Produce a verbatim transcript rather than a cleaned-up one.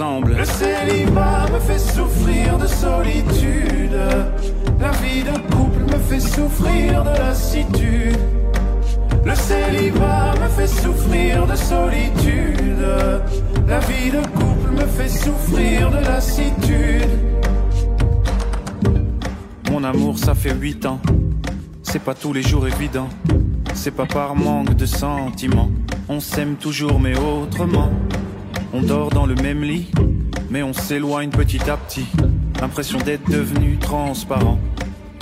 ensemble. Le célibat me fait souffrir de solitude. La vie de couple me fait souffrir de lassitude. Le célibat me fait souffrir de solitude. La vie de couple me fait souffrir de lassitude. Mon amour, ça fait huit ans. C'est pas tous les jours évident. C'est pas par manque de sentiments. On s'aime toujours mais autrement. On dort dans le même lit, mais on s'éloigne petit à petit. L'impression d'être devenu transparent.